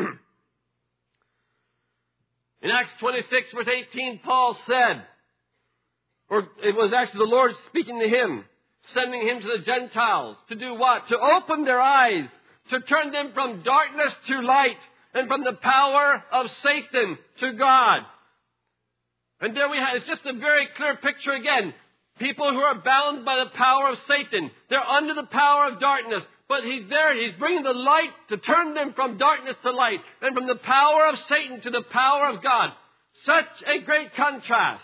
In Acts twenty-six, verse eighteen, Paul said, or it was actually the Lord speaking to him, sending him to the Gentiles to do what? To open their eyes, to turn them from darkness to light, and from the power of Satan to God. And there we have, it's just a very clear picture again. People who are bound by the power of Satan. They're under the power of darkness. But He's there. He's bringing the light to turn them from darkness to light. And from the power of Satan to the power of God. Such a great contrast.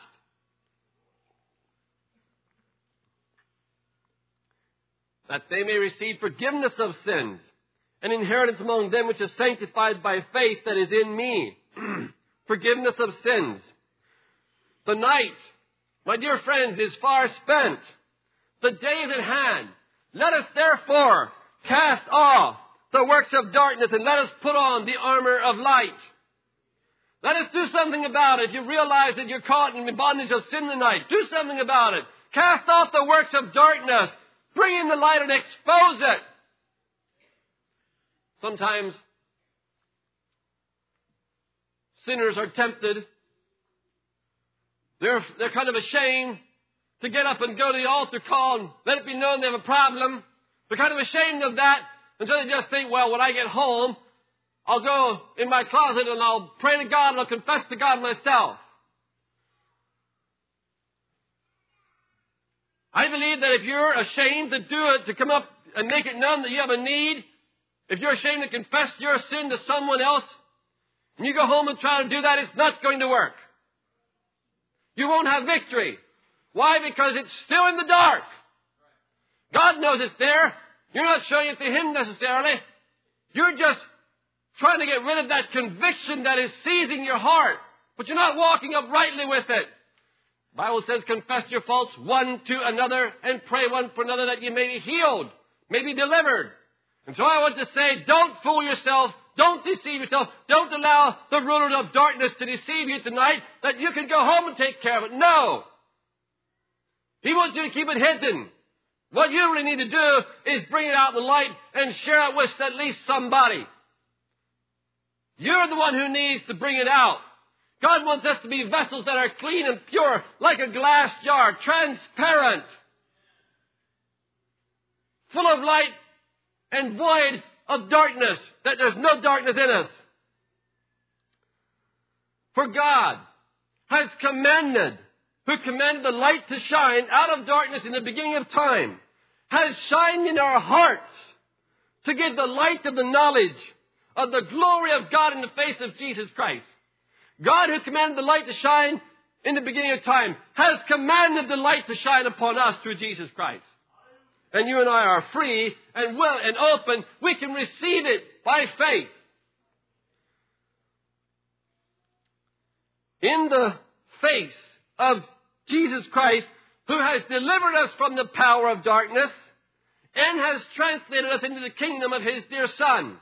That they may receive forgiveness of sins. And inheritance among them which is sanctified by faith that is in me. Forgiveness of sins. The night, my dear friends, is far spent. The day is at hand. Let us therefore cast off the works of darkness and let us put on the armor of light. Let us do something about it. You realize that you're caught in the bondage of sin tonight. Do something about it. Cast off the works of darkness. Bring in the light and expose it. Sometimes sinners are tempted. They're, they're kind of ashamed to get up and go to the altar call and let it be known they have a problem. They're kind of ashamed of that. And so they just think, well, when I get home, I'll go in my closet and I'll pray to God and I'll confess to God myself. I believe that if you're ashamed to do it, to come up and make it known that you have a need, if you're ashamed to confess your sin to someone else, and you go home and try to do that, it's not going to work. You won't have victory. Why? Because it's still in the dark. God knows it's there. You're not showing it to Him necessarily. You're just trying to get rid of that conviction that is seizing your heart. But you're not walking uprightly with it. The Bible says, confess your faults one to another and pray one for another that you may be healed, may be delivered. And so I want to say, don't fool yourself. Don't deceive yourself. Don't allow the rulers of darkness to deceive you tonight that you can go home and take care of it. No. He wants you to keep it hidden. What you really need to do is bring it out in the light and share it with at least somebody. You're the one who needs to bring it out. God wants us to be vessels that are clean and pure, like a glass jar, transparent, full of light and void of darkness, that there's no darkness in us. For God has commanded, who commanded the light to shine out of darkness in the beginning of time, has shined in our hearts to give the light of the knowledge of the glory of God in the face of Jesus Christ. God, who commanded the light to shine in the beginning of time, has commanded the light to shine upon us through Jesus Christ. And you and I are free and will and open. We can receive it by faith. In the face of Jesus Christ, who has delivered us from the power of darkness and has translated us into the kingdom of His dear Son.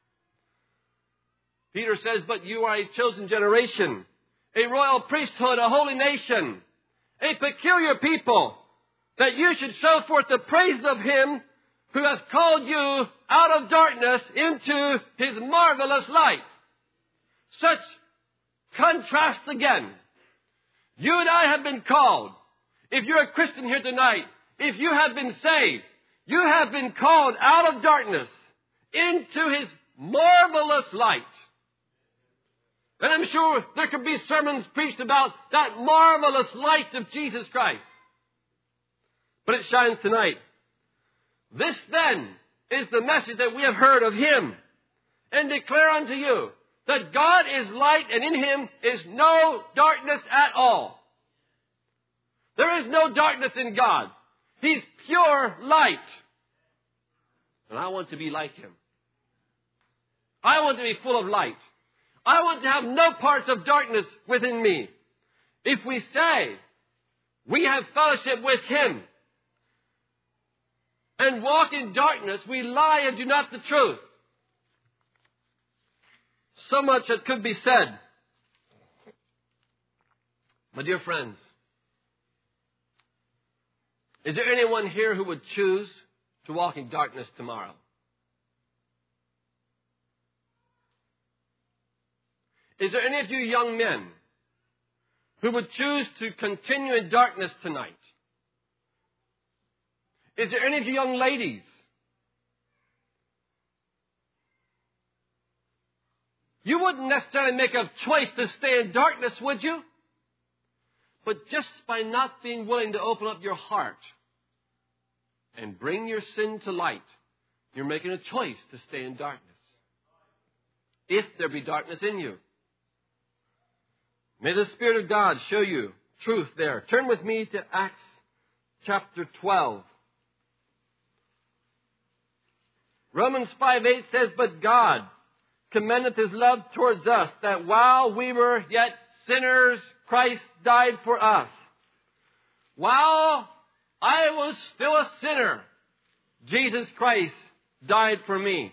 Peter says, but you are a chosen generation, a royal priesthood, a holy nation, a peculiar people, that you should show forth the praises of Him who has called you out of darkness into His marvelous light. Such contrast again. You and I have been called if you're a Christian here tonight, if you have been saved, you have been called out of darkness into His marvelous light. And I'm sure there could be sermons preached about that marvelous light of Jesus Christ. But it shines tonight. This then is the message that we have heard of Him, and declare unto you that God is light, and in Him is no darkness at all. There is no darkness in God. He's pure light. And I want to be like Him. I want to be full of light. I want to have no parts of darkness within me. If we say we have fellowship with Him and walk in darkness, we lie and do not the truth. So much that could be said. My dear friends, is there anyone here who would choose to walk in darkness tomorrow? Is there any of you young men who would choose to continue in darkness tonight? Is there any of you young ladies you wouldn't necessarily make a choice to stay in darkness, would you? But just by not being willing to open up your heart and bring your sin to light, you're making a choice to stay in darkness. If there be darkness in you. May the Spirit of God show you truth there. Turn with me to Acts chapter twelve. Romans five eight says, "But God commendeth His love towards us, that while we were yet sinners, Christ died for us." While I was still a sinner, Jesus Christ died for me.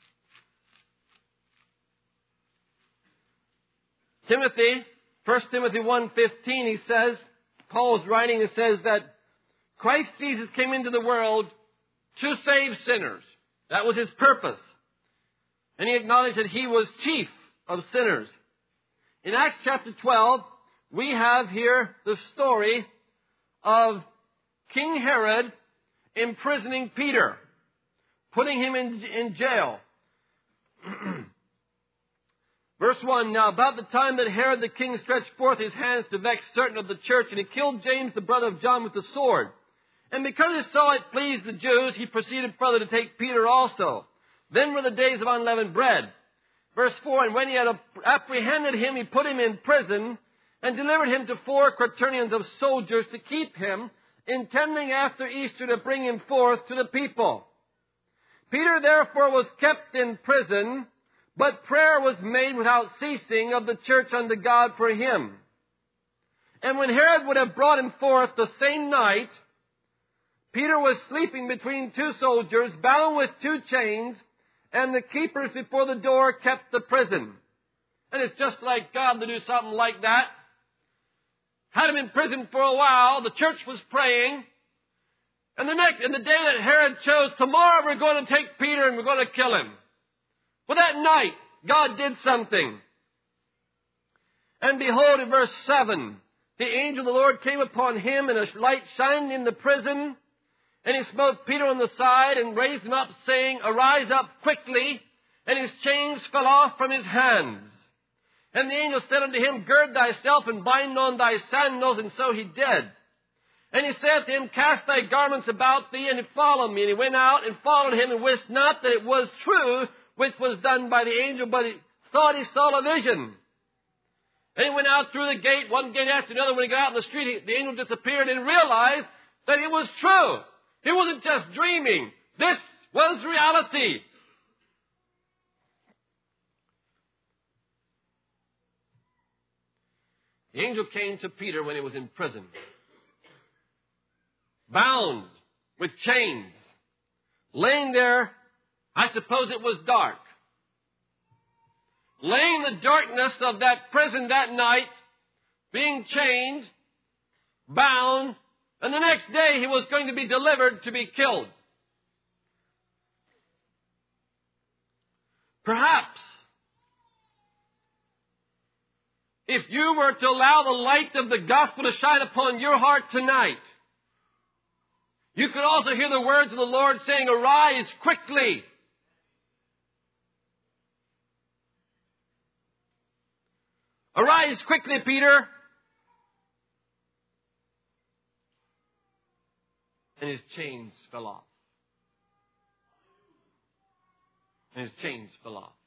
Timothy, First Timothy one fifteen, he says, Paul's writing and says that Christ Jesus came into the world to save sinners. That was His purpose. And he acknowledged that He was chief of sinners. In Acts chapter twelve, we have here the story of King Herod imprisoning Peter, putting him in, in jail. Verse one, "Now about the time that Herod the king stretched forth his hands to vex certain of the church, and he killed James the brother of John with the sword. And because he saw it pleased the Jews, he proceeded further to take Peter also. Then were the days of unleavened bread." Verse four, "And when he had apprehended him, he put him in prison, and delivered him to four quaternions of soldiers to keep him, intending after Easter to bring him forth to the people. Peter therefore was kept in prison, but prayer was made without ceasing of the church unto God for him. And when Herod would have brought him forth the same night, Peter was sleeping between two soldiers, bound with two chains, and the keepers before the door kept the prison." And it's just like God to do something like that. Had him in prison for a while, the church was praying, and the next, and the day that Herod chose, tomorrow we're going to take Peter and we're going to kill him. Well, that night, God did something. "And behold," in verse seven, "the angel of the Lord came upon him, and a light shined in the prison. And he smote Peter on the side and raised him up, saying, Arise up quickly. And his chains fell off from his hands. And the angel said unto him, Gird thyself and bind on thy sandals. And so he did. And he said to him, Cast thy garments about thee and follow me. And he went out and followed him, and wist not that it was true which was done by the angel, but he thought he saw a vision. And he went out through the gate, one gate after another. When he got out in the street, he, the angel disappeared, and realized that it was true. He wasn't just dreaming. This was reality. The angel came to Peter when he was in prison, bound with chains, laying there. I suppose it was dark. Laying in the darkness of that prison that night, being chained, bound, and the next day he was going to be delivered to be killed. Perhaps, if you were to allow the light of the gospel to shine upon your heart tonight, You could also hear the words of the Lord saying, arise quickly. Arise quickly, Peter. And his chains fell off. And his chains fell off.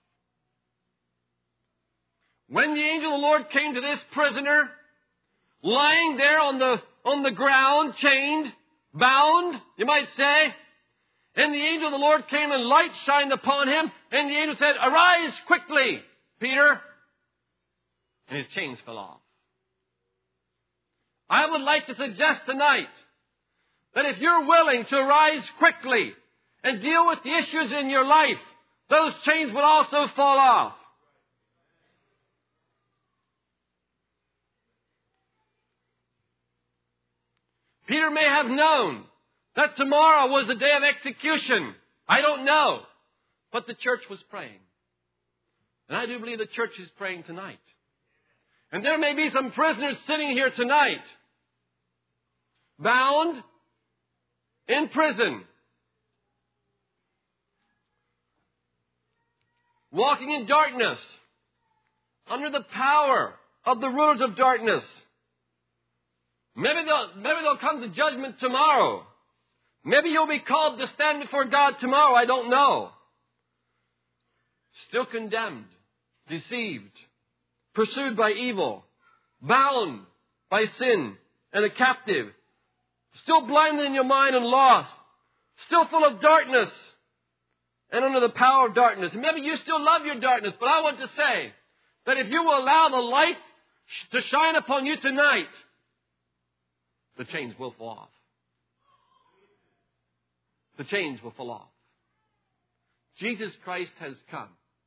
When the angel of the Lord came to this prisoner, lying there on the, on the ground, chained, bound, you might say, and the angel of the Lord came and light shined upon him, and the angel said, arise quickly, Peter. And his chains fell off. I would like to suggest tonight that if you're willing to arise quickly and deal with the issues in your life, those chains would also fall off. Peter may have known that tomorrow was the day of execution. I don't know. But the church was praying. And I do believe the church is praying tonight. And there may be some prisoners sitting here tonight, bound, in prison, walking in darkness, under the power of the rulers of darkness. Maybe they'll, maybe they'll come to judgment tomorrow. Maybe you'll be called to stand before God tomorrow. I don't know. Still condemned, deceived, pursued by evil, bound by sin, and a captive. Still blinded in your mind and lost. Still full of darkness and under the power of darkness. Maybe you still love your darkness, but I want to say that if you will allow the light to shine upon you tonight, the chains will fall off. The chains will fall off. Jesus Christ has come.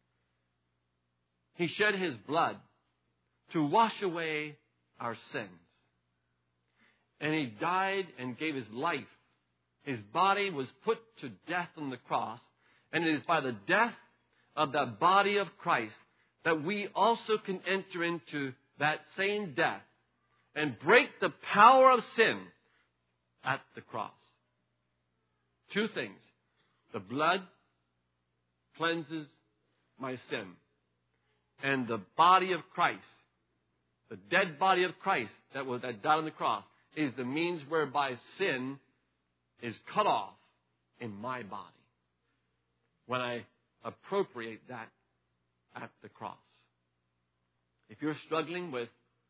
He shed His blood to wash away our sins. And He died and gave His life. His body was put to death on the cross. And it is by the death of the body of Christ that we also can enter into that same death and break the power of sin at the cross. Two things. The blood cleanses my sin. And the body of Christ, the dead body of Christ that was that died on the cross, is the means whereby sin is cut off in my body when I appropriate that at the cross. If you're struggling with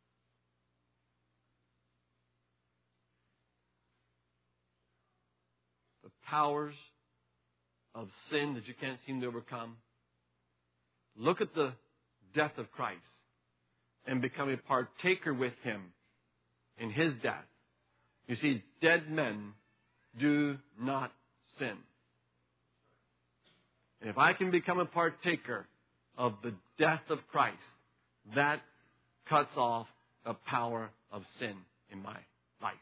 the powers of sin that you can't seem to overcome, look at the death of Christ and become a partaker with Him in His death. You see, dead men do not sin. And if I can become a partaker of the death of Christ, that cuts off the power of sin in my life.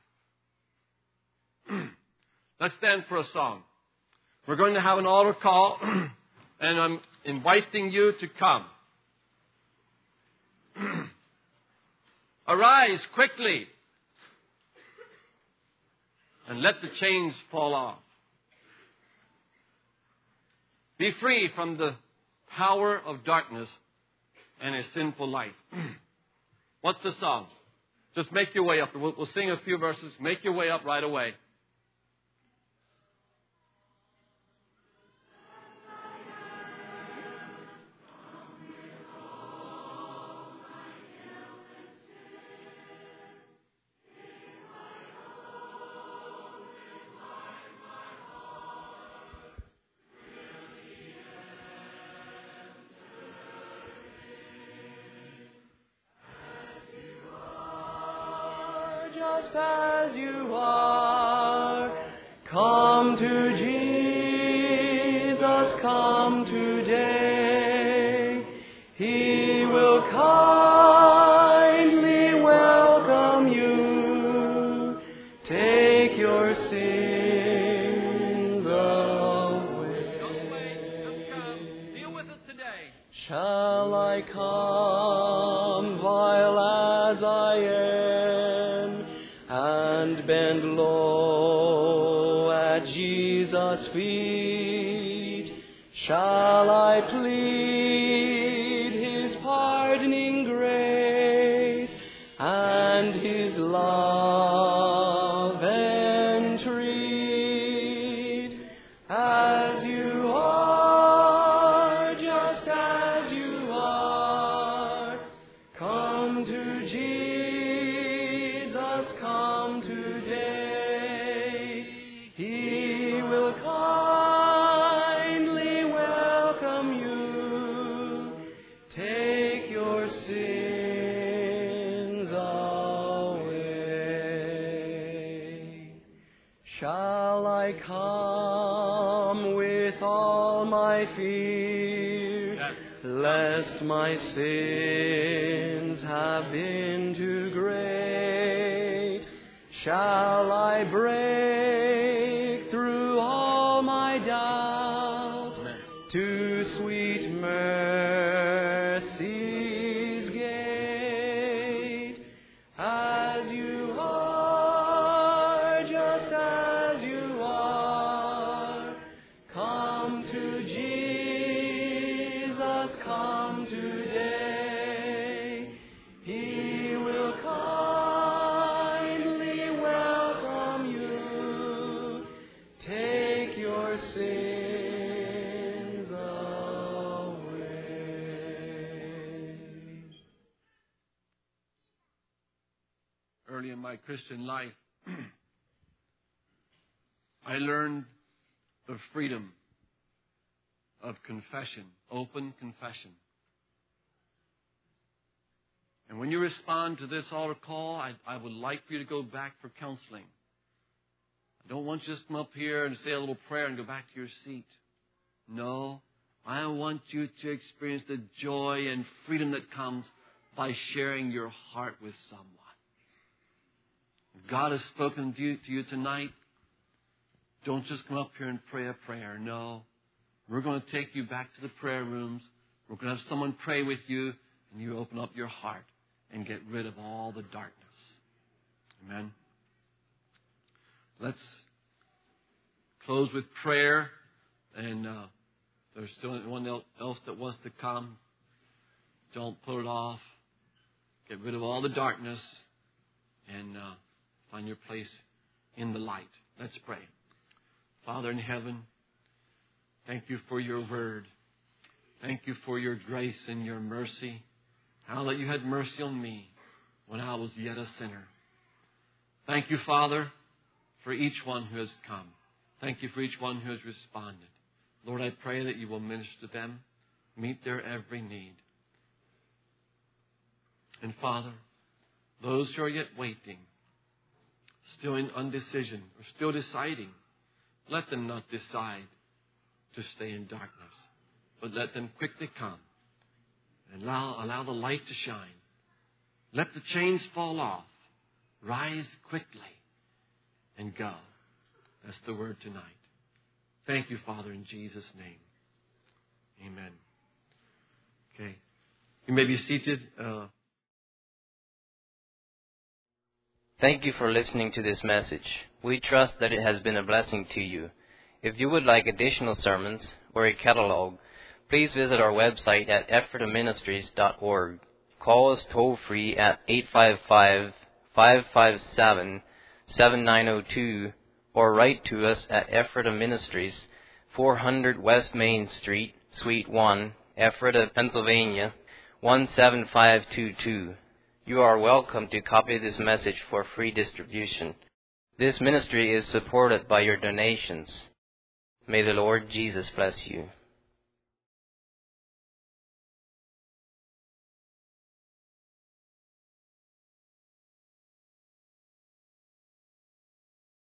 Let's stand for a song. We're going to have an altar call, and I'm inviting you to come. Arise quickly and let the chains fall off. Be free from the power of darkness and a sinful life. What's the song? Just make your way up. We'll, we'll sing a few verses. Make your way up right away. Just as you are, come to Jesus, come today. He will kindly welcome you. Take your sins away. Don't wait, just come. Deal with it today. Shall I come while as I am, and bend low at Jesus' feet shall I plead His pardoning grace and His love entreat. As you are, just as you are, come to Jesus, come today. He will kindly welcome you. Take your sins away. Shall I come with all my fear, lest my sins have been too great? Shall I break through all my doubts to sweet mercy's gate? As you are, just as you are, come to Jesus, come today. He will kindly welcome you. Take your sins away. Early in my Christian life, I learned the freedom of confession, open confession. And when you respond to this altar call, I, I would like for you to go back for counseling. I don't want you to just come up here and say a little prayer and go back to your seat. No, I want you to experience the joy and freedom that comes by sharing your heart with someone. If God has spoken to you, to you tonight, don't just come up here and pray a prayer. No, we're going to take you back to the prayer rooms. We're going to have someone pray with you, and you open up your heart and get rid of all the darkness. Amen. Let's close with prayer. And uh, there's still anyone else that wants to come. Don't put it off. Get rid of all the darkness and uh, find your place in the light. Let's pray. Father in heaven, thank you for your word. Thank you for your grace and your mercy. How that you had mercy on me when I was yet a sinner. Thank you, Father, for each one who has come. Thank you for each one who has responded. Lord, I pray that you will minister to them, meet their every need. And Father, those who are yet waiting, still in undecision, or still deciding, let them not decide to stay in darkness, but let them quickly come and allow, allow the light to shine. Let the chains fall off. Rise quickly and go. That's the word tonight. Thank you, Father, in Jesus' name. Amen. Okay. You may be seated. Uh, Thank you for listening to this message. We trust that it has been a blessing to you. If you would like additional sermons or a catalog, please visit our website at ephrata ministries dot org. Call us toll-free at eight five five, five five seven, seven nine zero two or write to us at Ephrata Ministries, four hundred West Main Street, Suite one, Ephrata, Pennsylvania, one seven five two two. You are welcome to copy this message for free distribution. This ministry is supported by your donations. May the Lord Jesus bless you.